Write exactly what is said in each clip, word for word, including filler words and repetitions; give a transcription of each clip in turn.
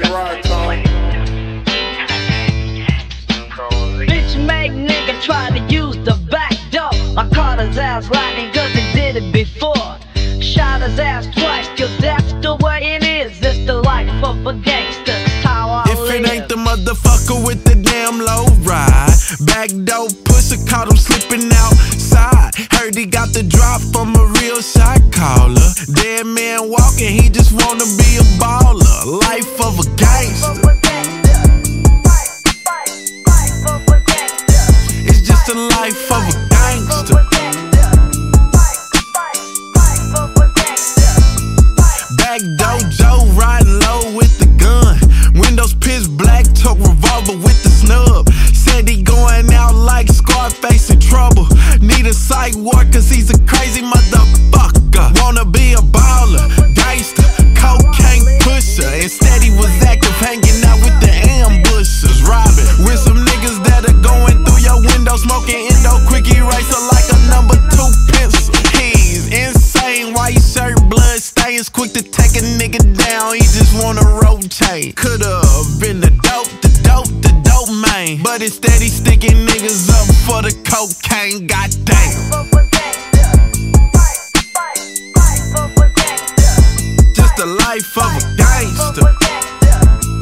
Bitch make nigga try to use the back door. I caught his ass lightning cause he did it before. Shot his ass twice cause that's the way it is. It's the life of a gangster, it's how I If live. it ain't the motherfucker with the damn low ride, back door pusher caught him slipping outside. Heard he got the drop from a real shot caller. Dead man walking, he just wanna be a baller. Life of a gangster. It's just the life of a gangster. Back dojo, riding low with the gun. Windows pitch black, took revolver with the snub. Said he going out like Scarface in trouble. Need a psych ward cause he's a crazy motherfucker. Wanna be a baller, gangster, cocaine pusher. Instead he was active, hanging out with the ambushers. Robbing with some niggas that are going through your window, smoking endo, quick eraser like a number two pencil. He's insane, white shirt, blood stains, quick to take a nigga down, he just wanna rotate. Could've been the dope, the dope, the dope man, but instead he sticking niggas up for the cocaine, goddamn. Just the life of a gangster.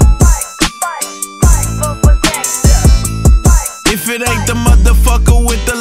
If it ain't the motherfucker with the